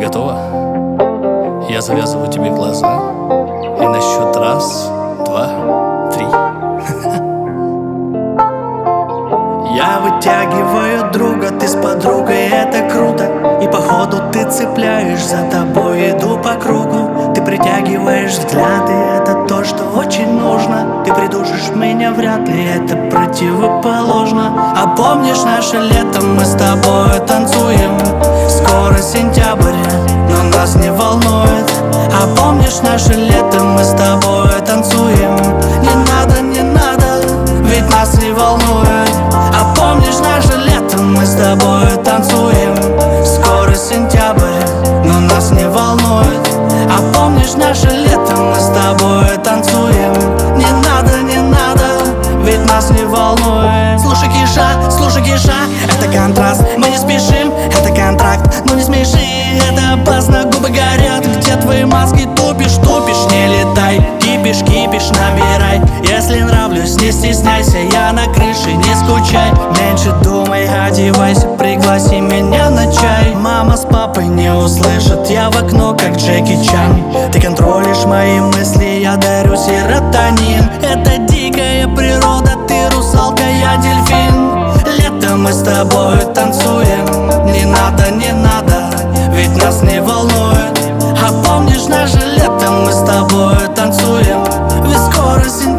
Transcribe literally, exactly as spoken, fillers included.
готова? Я завязываю тебе глаза, и на счет раз, два, три. Я вытягиваю друга, ты с подругой, это круто. И походу ты цепляешь, за тобой иду по кругу. Ты притягиваешь взгляды, это то, что очень нужно. Ты придушишь меня, вряд ли это противоположно. А помнишь наше лето, мы с тобой танцуем. Скоро сентябрь, но нас не волнует. А помнишь наше лето, мы с тобой танцуем. Не надо, не надо, ведь нас не волнует. А помнишь наше лето, мы с тобой танцуем. Скоро сентябрь, но нас не волнует. А помнишь наше лето, мы с тобой танцуем. Не надо, не надо, ведь нас не волнует. Слушай, Киша, слушай, Киша, это контраст. Мы не спешим, это контракт. Ну не смеши, это опасно, губы горят. Где твои маски, тупишь, тупишь, не летай. Кипиш, кипиш, набирай. Если нравлюсь, не стесняйся, я на крыше, не скучай. Меньше думай, одевайся, пригласи меня на чай. Мама с папой не услышат, я в окно, как Джеки Чан. Ты контролишь мои мысли, я дарю серотонин. Это дикая природа, ты русалка, я дельфин. Летом мы с тобой танцуем. Не надо, не надо, ведь нас не волнует. А помнишь наше лето, мы с тобой танцуем. Ведь скоро сентябрь,